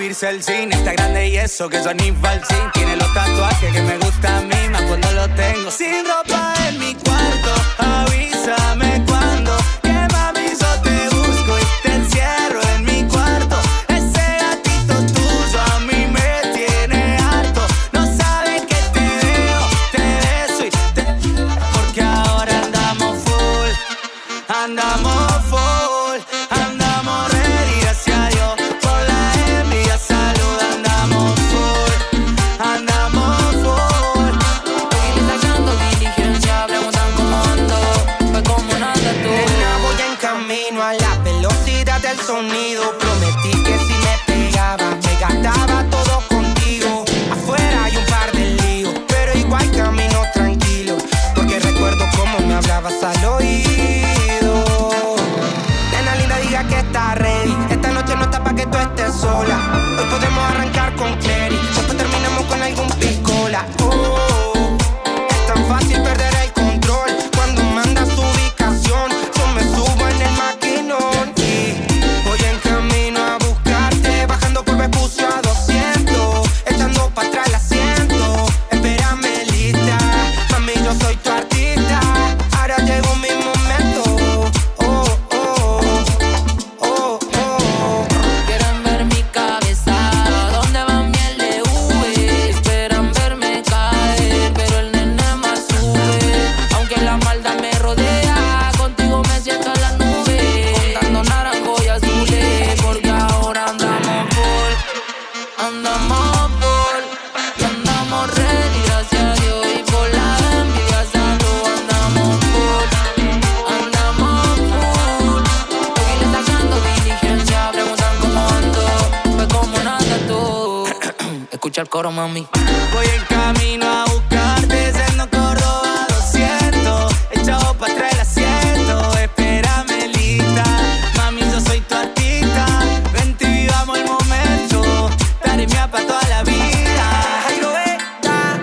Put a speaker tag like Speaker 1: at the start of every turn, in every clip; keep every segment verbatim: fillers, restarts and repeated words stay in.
Speaker 1: irse al cine. Está grande y eso que son infalsín. Tiene los tatuajes que me gustan a mí, más cuando los tengo sin ropa en mi cuarto. Avísame cuando, que mami yo te busco y te encierro en mi cuarto. Ese gatito tuyo a mí me tiene harto. No sabes que te veo, te beso y te... Porque ahora andamos full, andamos full, andamos ready, gracias a Dios. Por la envidia, salud, andamos full, andamos full.
Speaker 2: Y sacando diligencia, preguntan cómo ando, pues como nada tú.
Speaker 3: Nena, voy en camino a la velocidad del sonido. Prometí que si me pegaba, me gastaba todo contigo. Afuera hay un par de líos, pero igual camino tranquilo, porque recuerdo cómo me hablabas al oído. Nena linda, diga que está ready. Esta noche no está pa' que tú estés sola. Hoy podemos arrancar con Clary, después terminamos con algún piscola. Oh, es tan fácil perder el control cuando mandas tu ubicación. Yo me subo en el maquinón y voy en camino a buscarte, bajando por Vespucio a doscientos, echando pa' atrás el asiento. Espérame lista, mami, yo soy tu artista. Ahora llegó mi momento. Oh, oh, oh, oh.
Speaker 2: Quieren ver mi cabeza, donde van miel de V. Esperan verme caer, pero el nene más sube. Aunque la maldad me rodea, contigo me siento en la nube, contando naranjo y azules. Porque ahora andamos full, andamos full, andamos ready, gracias a Dios. Y por la envidia, salud, andamos full, andamos full. Y le sacando diligencia, preguntan cómo ando, pues como nada tú. Escucha el coro, mami.
Speaker 1: Voy en camino a buscarte, siendo Córdoba doscientos, echado pa' atrás el asiento. Espérame lista, mami, yo soy tu artista. Vente y vivamos el momento, daré mía pa' toda la vida.
Speaker 3: Ay, no está.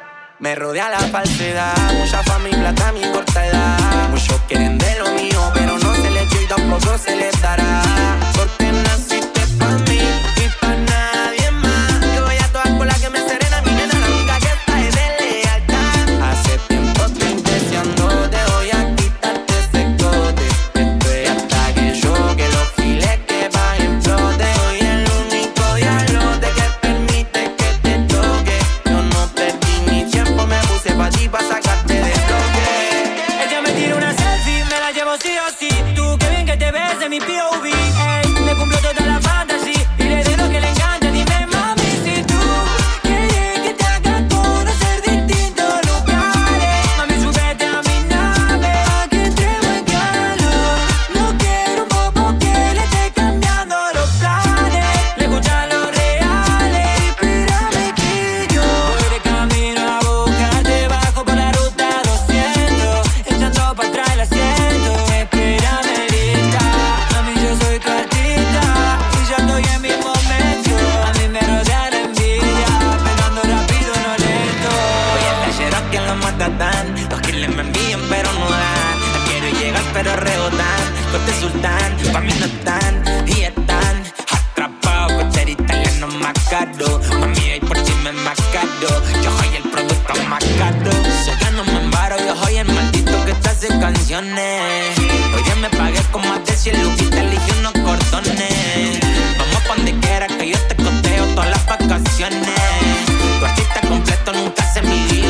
Speaker 3: Me rodea la falsedad, mucha fama y plata a mi corta edad. Muchos quieren de lo mío, pero no se les dio y tampoco se les dará. Porque naciste pa' mí y pa' nadie más. Yo voy a todas por la que me serena, mi nena, la única que está es de lealtad. Hace tiempo estoy deseando, te voy a quitarte ese cote. Estoy hasta que yo, que los files que bajen flote. Soy el único diablote que permite que te toque. Yo no perdí mi tiempo, me puse pa' ti pa' sacarte de bloque.
Speaker 4: Ella me tira una selfie, me la llevo sí o sí. Tú, qué bien que te ves en mi P O V. Ey, me cumplo toda la fantasía y le doy lo que le encanta. Dime, mami, si tú quieres que te haga conocer distintos lugares. Mami, súbete a mi nave, pa' que entremos en calor. No quiero un bobo que le esté cambiando los planes. Le escuchan los reales y espérame que yo voy de camino a buscarte, bajo por la ruta doscientos, echando pa' atrás el asiento. Espérame lista, mami, yo soy tu artista y yo estoy en mi momento. A mí me rodea la envidia, pegando rápido, no lento.
Speaker 3: Oye, la Cherokee en los Matatán, los kills me envían pero no dan. La quiero llegar pero rebotan. Corte sultán, pa' mí no están y están atrapados. Cocher italiano más caro, mami, hay por si me más caro. Yo soy el producto más caro. Sé que no me embaro, yo soy el maldito que te hace canciones. Oye, me pagué con más de cien luquitas, elegí unos cordones. Vamos pa' donde quiera que yo te costeo todas las vacaciones. Tu artista completo nunca se midió.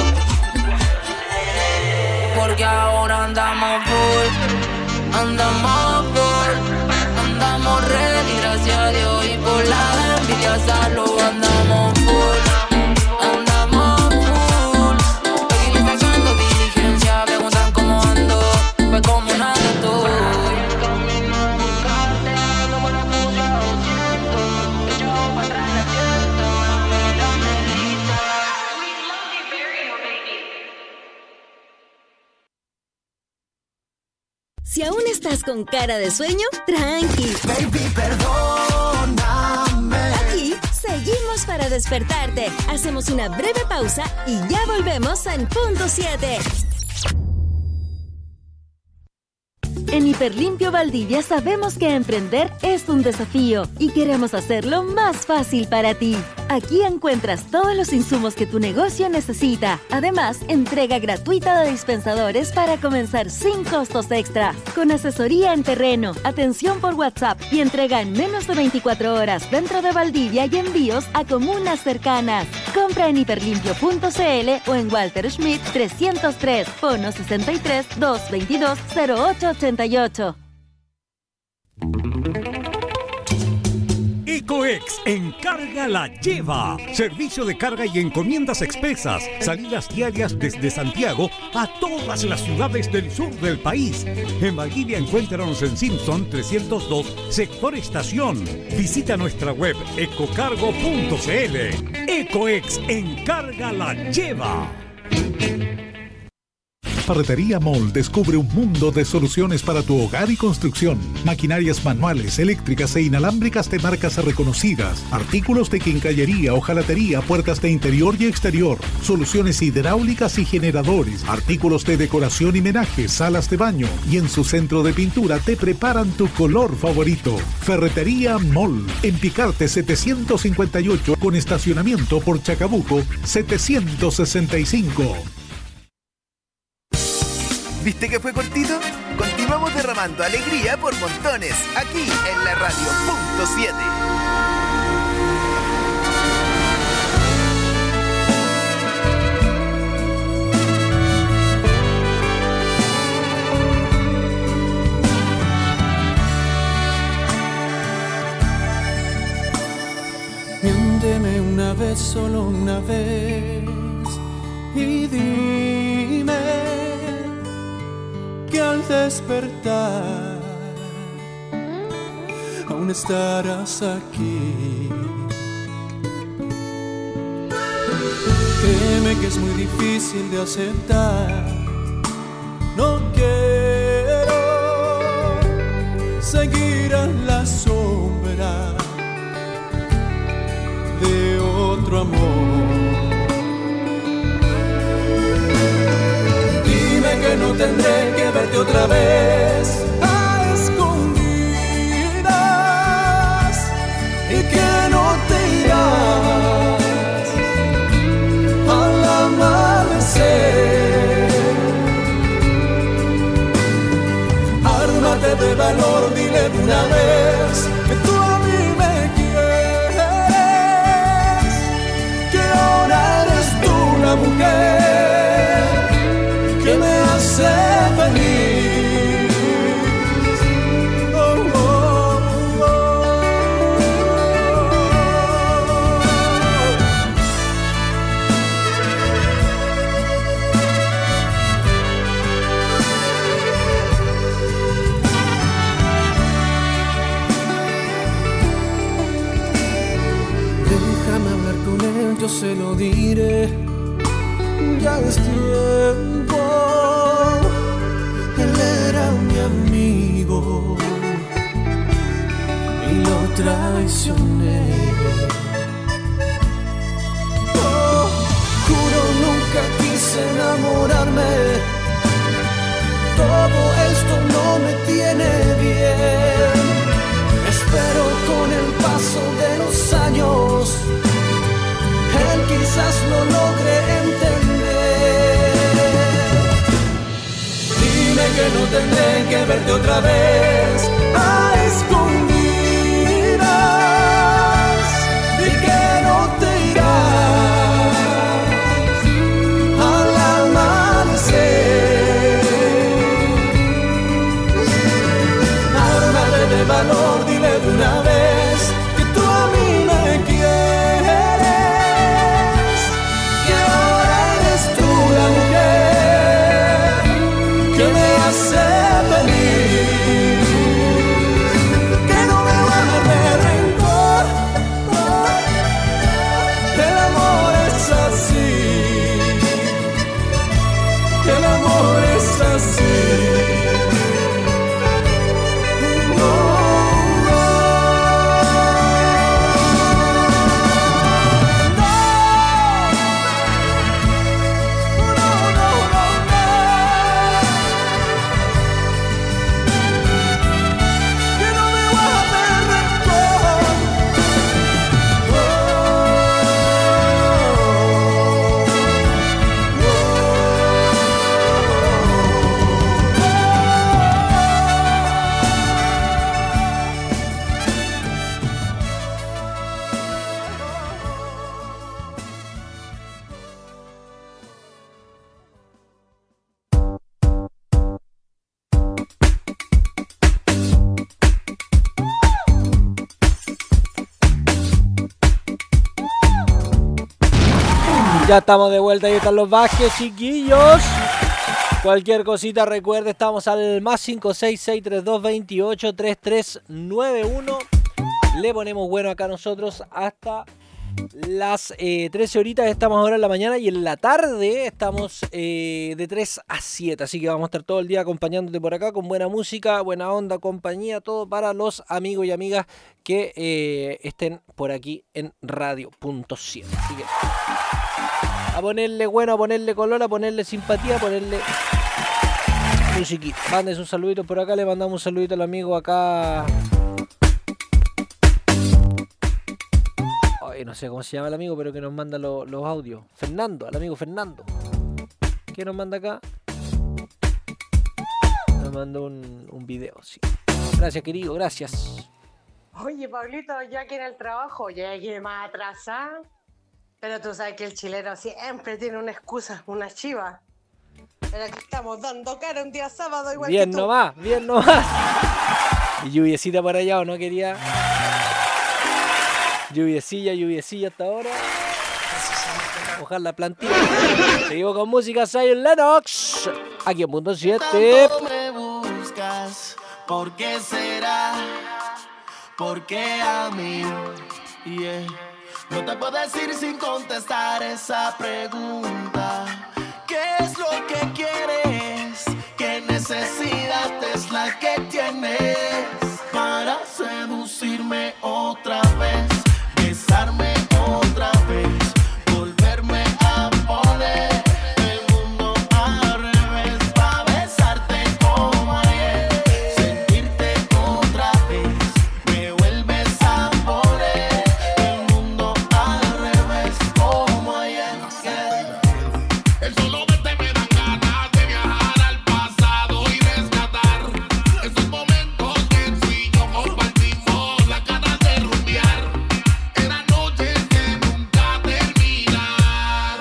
Speaker 2: Porque ahora andamos full, andamos full, andamos ready, gracias a Dios. Y por la envidia, salud, andamos full, andamos full. Aquí le sacando diligencia, preguntan cómo ando, pues como nada tú.
Speaker 5: Si aún estás con cara de sueño, tranqui.
Speaker 6: Baby, perdóname.
Speaker 5: Aquí seguimos para despertarte. Hacemos una breve pausa y ya volvemos en punto siete. En Hiperlimpio Valdivia sabemos que emprender es un desafío y queremos hacerlo más fácil para ti. Aquí encuentras todos los insumos que tu negocio necesita. Además, entrega gratuita de dispensadores para comenzar sin costos extra. Con asesoría en terreno, atención por WhatsApp y entrega en menos de veinticuatro horas dentro de Valdivia y envíos a comunas cercanas. Compra en hiperlimpio punto c l o en Walter Schmidt trescientos tres, fono sesenta y tres, doscientos veintidós, cero ocho ochenta y ocho.
Speaker 6: Ecoex Encarga la Lleva. Servicio de carga y encomiendas expresas. Salidas diarias desde Santiago a todas las ciudades del sur del país. En Valdivia encuéntranos en Simpson trescientos dos, sector estación. Visita nuestra web ecocargo punto c l. Ecoex Encarga la Lleva.
Speaker 7: Ferretería Mall descubre un mundo de soluciones para tu hogar y construcción. Maquinarias manuales, eléctricas e inalámbricas de marcas reconocidas. Artículos de quincallería, hojalatería, puertas de interior y exterior. Soluciones hidráulicas y generadores. Artículos de decoración y menaje, salas de baño. Y en su centro de pintura te preparan tu color favorito. Ferretería Mall. En Picarte setecientos cincuenta y ocho con estacionamiento por Chacabuco setecientos sesenta y cinco.
Speaker 8: ¿Viste que fue cortito? Continuamos derramando alegría por montones, aquí en la radio punto siete.
Speaker 9: Miénteme una vez, solo una vez, y dime que al despertar aún estarás aquí. Créeme que es muy difícil de aceptar. No quiero seguir a la sombra de otro amor. Que no tendré que verte otra vez a escondidas y que no te irás al amanecer. Ármate de valor, dile de una vez que tú a mí me quieres, que ahora eres tú la mujer que me hace feliz. Oh, oh, oh. Déjame hablar con él, yo se lo diré. Ya es tiempo. Él era mi amigo y lo traicioné. Oh, juro nunca quise enamorarme. Todo esto no me tiene bien. Espero con el paso de los años él quizás lo logre entender. Dime que no tendré que verte otra vez a escondidas y que no te irás al amanecer. Ármate de valor, dile de una vez que tú a mí me quieres, que ahora eres tú la mujer que me hace feliz, que no me va a dar rencor. El amor es así, el amor es así. No, no.
Speaker 10: Ya estamos de vuelta, ahí están los Vázquez, chiquillos. Cualquier cosita, recuerde, estamos al más cinco seis seis tres dos dos ocho tres tres nueve uno. Le ponemos bueno acá nosotros hasta las eh, trece horitas. Estamos ahora en la mañana y en la tarde estamos eh, de tres a siete. Así que vamos a estar todo el día acompañándote por acá con buena música, buena onda, compañía, todo para los amigos y amigas que eh, estén por aquí en Radio Punto siete. Así que a ponerle bueno, a ponerle color, a ponerle simpatía, a ponerle musiquita. Mándense un saludito por acá, le mandamos un saludito al amigo acá. Ay, no sé cómo se llama el amigo, pero que nos manda lo, los audios. Fernando, al amigo Fernando. ¿Qué nos manda acá? Nos mandó un, un video, sí. Gracias, querido, gracias.
Speaker 11: Oye, Pablito, ya que en el trabajo llegué más atrasado. Pero tú sabes que el chileno siempre tiene una excusa, una chiva. Pero que estamos dando cara un día sábado igual
Speaker 10: bien
Speaker 11: que tú.
Speaker 10: nomás, bien nomás. Y lluviecita por allá, ¿o no quería? Lluviecilla, lluviecilla hasta ahora. Mojar la plantilla. Seguimos con música Zion Lennox. Aquí en Punto siete.
Speaker 12: Tanto me buscas, ¿por qué será? ¿Por qué a mí? Yeah. No te puedo decir sin contestar esa pregunta. ¿Qué es lo que quieres? ¿Qué necesidad es la que tienes para seducirme otra vez? Besarme otra vez, volverme a poner el mundo al revés, para besarte como ayer, sentirte otra vez, me vuelves a poner el mundo al revés como ayer. El solo verte me dan ganas de viajar al pasado y rescatar esos momentos que tú y yo compartimos, las ganas de rumbear. Eran noches que nunca terminar.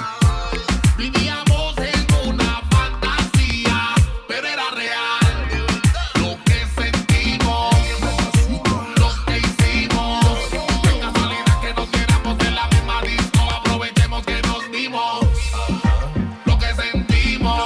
Speaker 12: Vivíamos en una fantasía, pero era real. Lo que sentimos, lo que hicimos. Qué casualidad que nos viéramos en la misma disco. Aprovechemos que nos vimos. Lo que sentimos,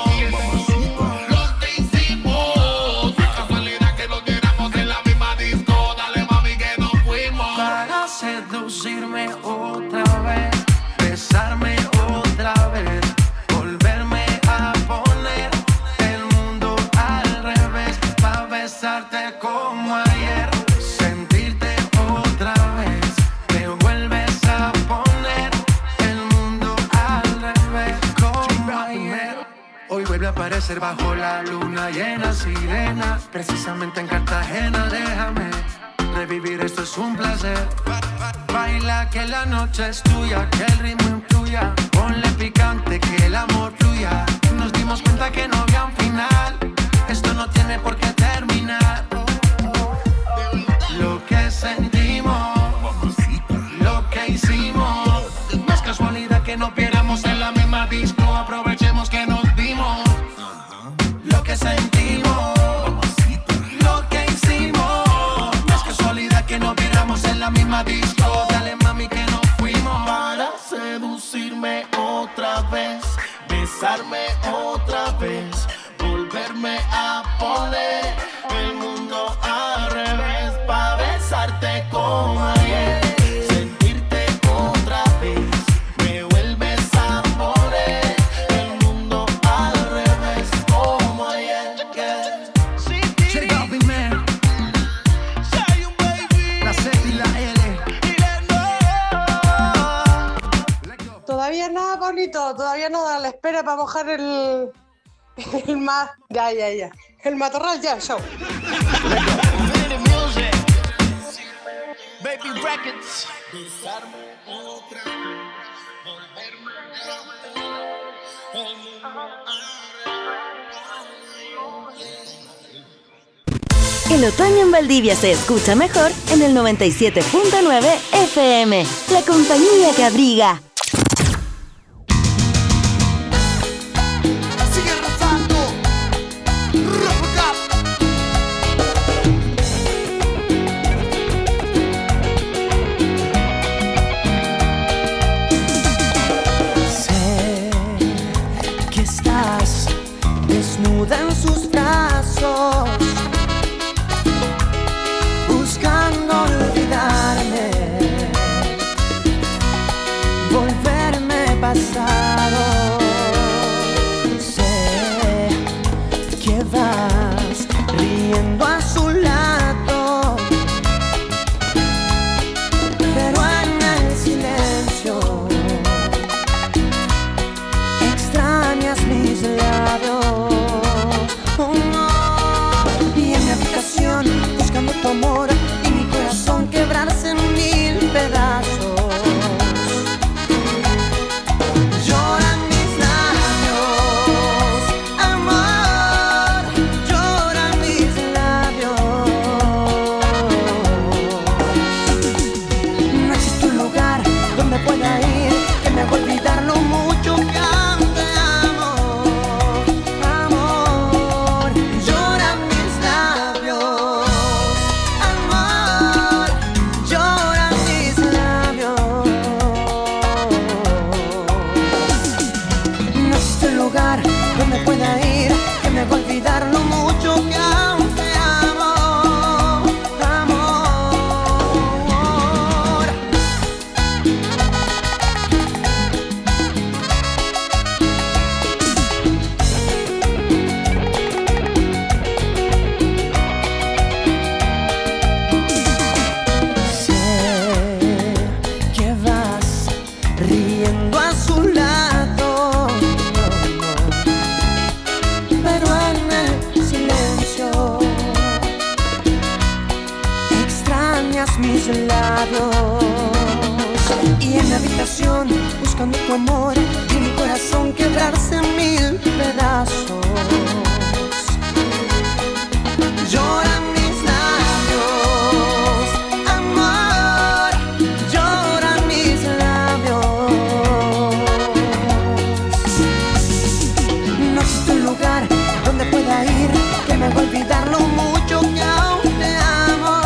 Speaker 12: lo que hicimos. Qué casualidad que nos viéramos en la misma disco. Dale mami que nos fuimos. Para seducirme otra vez, besarme otra vez, volverme a poner el mundo al revés, para besarte como ayer, sentirte otra vez, me vuelves a poner el mundo al revés como ayer. Hoy vuelve a aparecer bajo la luna llena, sirena, precisamente en Cartagena. Déjame revivir, esto es un placer. Baila que la noche es tuya, que el ritmo influya. Ponle picante, que el amor fluya. Nos dimos cuenta que no había un final. Esto no tiene por qué terminar. Lo que sentimos, lo que hicimos. No es casualidad que nos viéramos en la misma disco. Aprovechemos que nos vimos. Lo que sentimos, lo que hicimos. No es casualidad que nos viéramos en la misma disco. Dale mami que nos fuimos. Para seducirme otra vez, besarme otra vez, volverme a poner el mundo al revés, para besarte como ayer, sentirte otra vez, me vuelves a poner el mundo al revés como ayer. Check out me man, la C y la L.
Speaker 11: Todavía nada, Pablito, todavía no da la espera para mojar el... el ma... Ya, ya, ya. El matorral ya, show.
Speaker 12: Baby Records. Besarme otra vez, volverme a poner el mundo
Speaker 5: El otoño en Valdivia se escucha mejor en el noventa y siete punto nueve F M, la compañía que abriga.
Speaker 12: Sigue rozando.
Speaker 9: riendo a su lado, pero en el silencio extrañas mis labios. Oh, no. Y en mi habitación buscando tu amor y mi corazón quebrarse en mil pedazos. Lloran mis labios, amor, lloran mis labios. No existe un lugar donde pueda ir que me haga olvidar lo mucho que aún te amo. Amor, lloran mis labios, amor, lloran mis labios. No existe un lugar donde pueda ir que me haga olvidar lo mucho que aún te amo. Amor. Sé que vas riendo a su lado, pero en el silencio extrañas mis labios. Y en la habitación buscando tu amor y mi corazón quebrarse en mil pedazos. Lloran mis labios, amor, lloran mis labios. No existe un lugar donde pueda ir que me haga olvidar lo mucho que aún te amo.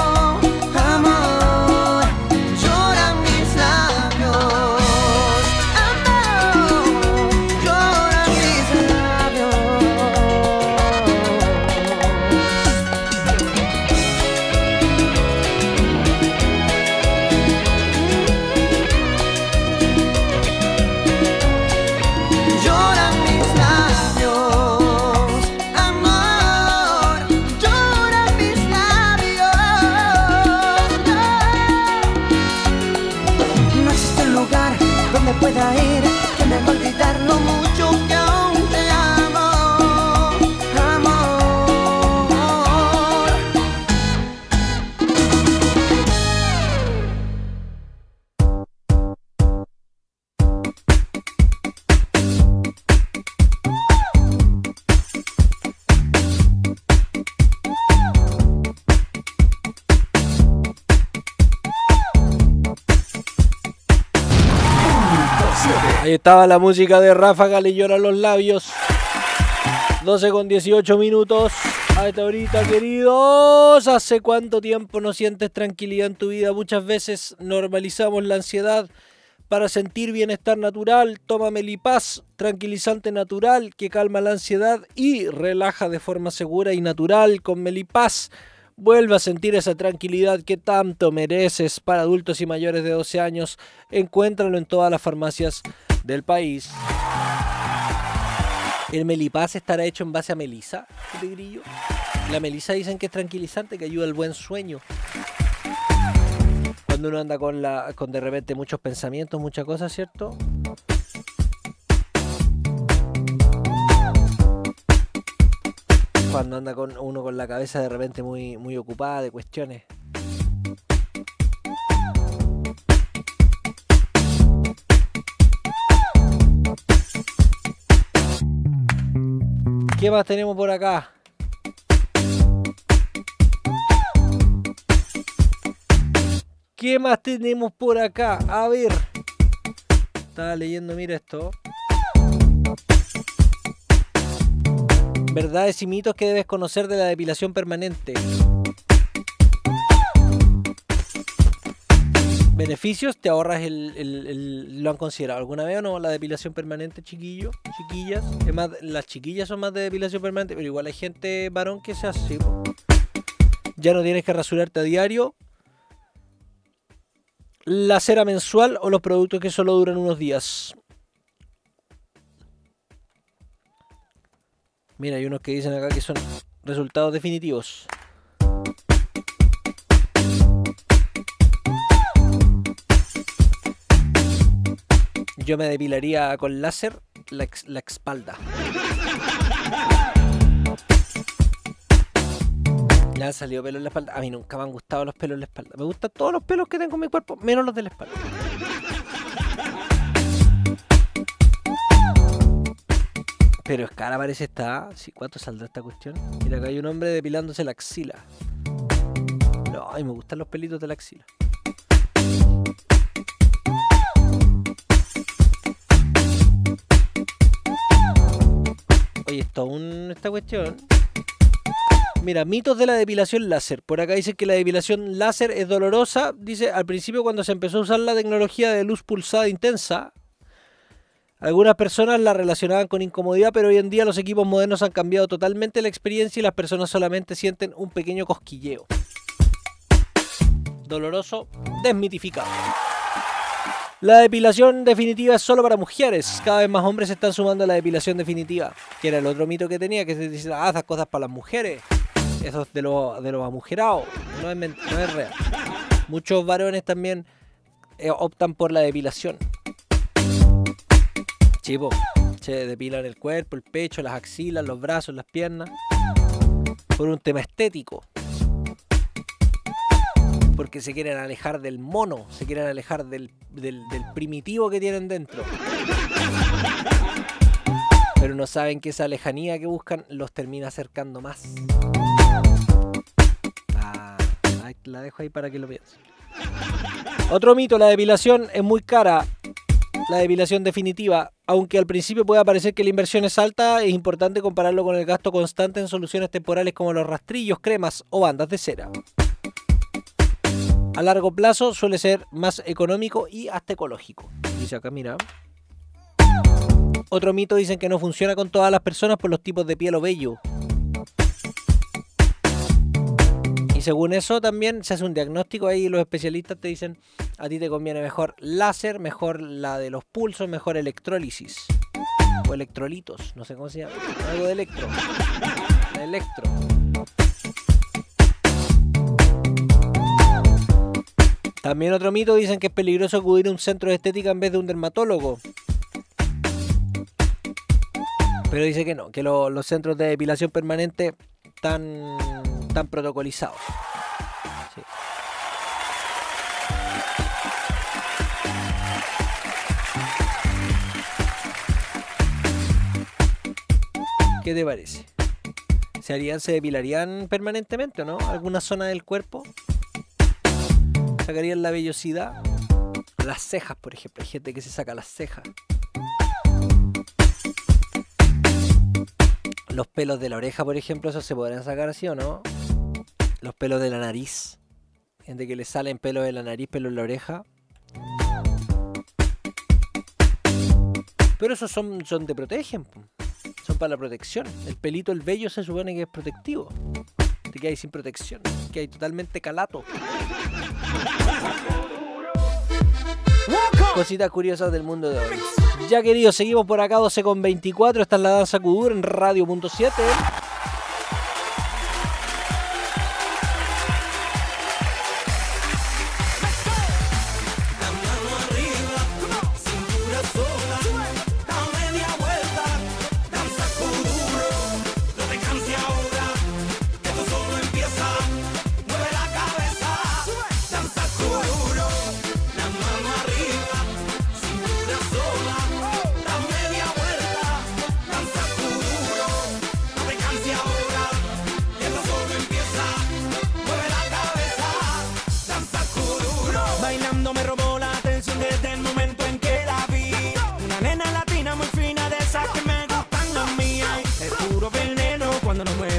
Speaker 9: Amor, lloran mis labios, amor, lloran mis labios. Lloran mis labios, amor, lloran mis labios. No existe un lugar donde pueda ir que me haga olvidar lo mucho que aún te amo. Amor.
Speaker 10: Ahí estaba la música de Ráfaga, le lloran los labios. doce con dieciocho minutos. A esta horita, queridos. ¿Hace cuánto tiempo no sientes tranquilidad en tu vida? Muchas veces normalizamos la ansiedad para sentir bienestar natural. Toma Melipaz, tranquilizante natural que calma la ansiedad y relaja de forma segura y natural. Con Melipaz vuelve a sentir esa tranquilidad que tanto mereces. Para adultos y mayores de doce años, encuéntralo en todas las farmacias del país. ¿El Melipaz estará hecho en base a melisa? ¿Qué grillo? La melisa dicen que es tranquilizante, que ayuda al buen sueño. Cuando uno anda con, la, con de repente muchos pensamientos, muchas cosas, ¿cierto? Cuando anda con uno con la cabeza de repente muy, muy ocupada de cuestiones. ¿Qué más tenemos por acá? ¿Qué más tenemos por acá? A ver. Estaba leyendo, mira esto. Verdades y mitos que debes conocer de la depilación permanente. ¿Beneficios? ¿Te ahorras el, el, el... ¿Lo han considerado alguna vez o no? La depilación permanente, chiquillos, chiquillas. Es más, las chiquillas son más de depilación permanente, pero igual hay gente varón que se hace así, po. Ya no tienes que rasurarte a diario. La cera mensual o los productos que solo duran unos días. Mira, hay unos que dicen acá que son Resultados definitivos. Yo me depilaría con láser la, ex, la espalda. Le han salido pelos en la espalda. A mí nunca me han gustado los pelos en la espalda. Me gustan todos los pelos que tengo en mi cuerpo, menos los de la espalda. Pero es cara, parece está. Sí, ¿cuánto saldrá esta cuestión? Mira, acá hay un hombre depilándose la axila. No, ay, me gustan los pelitos de la axila. Oye, esto aún esta cuestión. Mira, mitos de la depilación láser. Por acá dice que la depilación láser es dolorosa. Dice, al principio cuando se empezó a usar la tecnología de luz pulsada intensa, algunas personas la relacionaban con incomodidad, pero hoy en día los equipos modernos han cambiado totalmente la experiencia y las personas solamente sienten un pequeño cosquilleo. Doloroso, desmitificado. La depilación definitiva es solo para mujeres. Cada vez más hombres se están sumando a la depilación definitiva, que era el otro mito que tenía, que se dice, ah, esas cosas para las mujeres. Eso es de los de los amujerados. No es, no es real. Muchos varones también eh, optan por la depilación. Chivo, se depilan el cuerpo, el pecho, las axilas, los brazos, las piernas. Por un tema estético. Porque se quieren alejar del mono, se quieren alejar del, del, del primitivo que tienen dentro. Pero no saben que esa lejanía que buscan los termina acercando más. Ah, la dejo ahí para que lo piensen. Otro mito, la depilación es muy cara. La depilación definitiva, aunque al principio pueda parecer que la inversión es alta, es importante compararlo con el gasto constante en soluciones temporales como los rastrillos, cremas o bandas de cera. A largo plazo suele ser más económico y hasta ecológico. Dice acá, mira. Otro mito, dicen que no funciona con todas las personas por los tipos de piel o vello. Y según eso también se hace un diagnóstico ahí, los especialistas te dicen, a ti te conviene mejor láser, mejor la de los pulsos, mejor electrólisis. O electrolitos, no sé cómo se llama. Algo de electro. La electro. También otro mito, dicen que es peligroso acudir a un centro de estética en vez de un dermatólogo. Pero dice que no, que lo, los centros de depilación permanente están, están protocolizados. Sí. ¿Qué te parece? ¿Se harían, se depilarían permanentemente o no? ¿Alguna zona del cuerpo? ¿Sacarían la vellosidad? Las cejas, por ejemplo. Hay gente que se saca las cejas. Los pelos de la oreja, por ejemplo, esos se podrán sacar así o no. Los pelos de la nariz. Gente que le salen pelos de la nariz, pelos de la oreja. Pero esos son, son te protegen. Son para la protección. El pelito, el vello se supone que es protectivo. Te quedas sin protección. Te quedas totalmente calato. Cositas curiosas del mundo de hoy. Ya, queridos, seguimos por acá, doce con veinticuatro. Esta es la Danza Kuduro en Radio punto siete.
Speaker 13: Cuando nos mueve